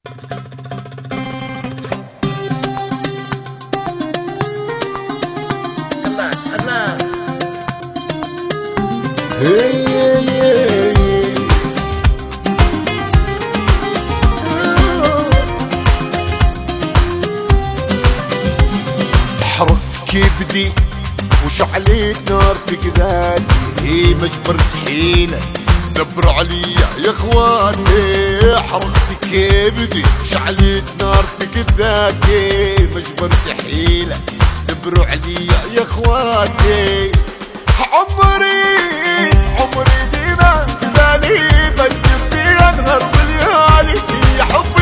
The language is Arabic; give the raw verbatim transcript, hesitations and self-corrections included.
تحرق كبدي وشعليت نار في كذاتي، هي مجبرت حيلة دبروا علي يا اخواني. حرقت كبدي وشعليت نار في كذاتي، مجبرت حيلة دبروا علي يا اخواني. عمري عمري دينا كذالي فجر في انهر باليالي، يا حب